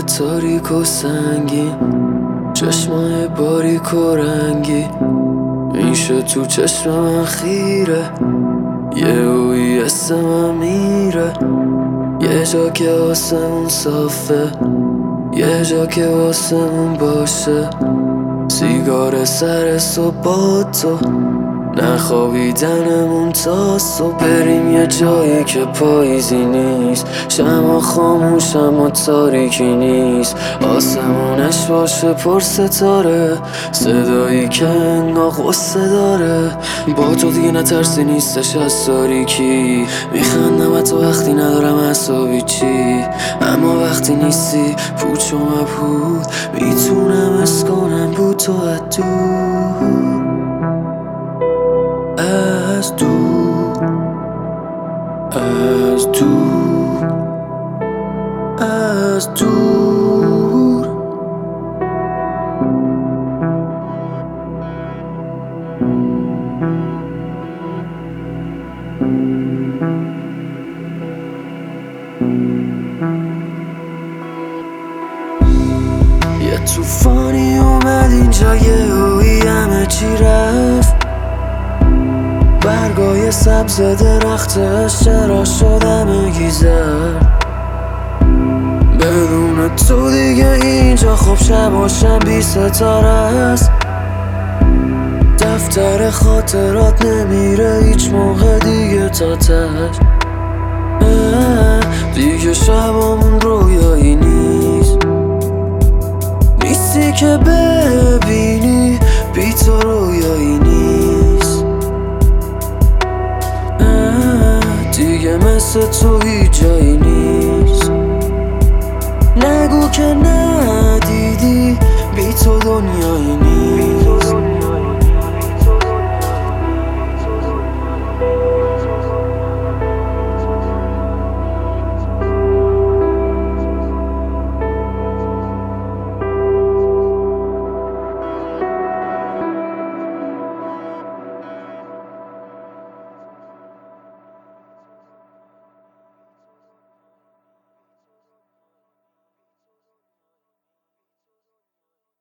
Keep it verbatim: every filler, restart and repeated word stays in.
شبای تاریک و سنگین، چشمای باریک و رنگی میشه تو چشم من خیره، یه اوی اسم من میره. یه جا که آسمون صافه، یه جا که آسمون باشه، سیگار سر صبح با تو، نخوابیدنمون تا صبح. بریم یه جایی که پاییزی نیست، شمع خاموش اما تاریکی نیست، آسمونش باشه پر ستاره، صدایی که انگار غصه داره. با تو دیگه نترسی نیستش از تاریکی، میخندم حتی وقتی ندارم اعصابی چی، اما وقتی نیستی پوچ و مبهوت، میتونم حس کنم بود تو از دور، از دور، از دور، از دور. یه توفانی اومد اینجا، یه اوی همه چی رفت، برگای سبز درختش چرا شدم گیزر. بدون تو دیگه اینجا خوب شب و شب ستاره است، دفتر خاطرات نمیره هیچ موقع دیگه تا تش. دیگه شبامون رویایی نیست، نیستی که ببینی بی تو رویایی نیست، دیگه مثل تو هیچ جایی نیست. نگو که ندیدی بی تو دنیا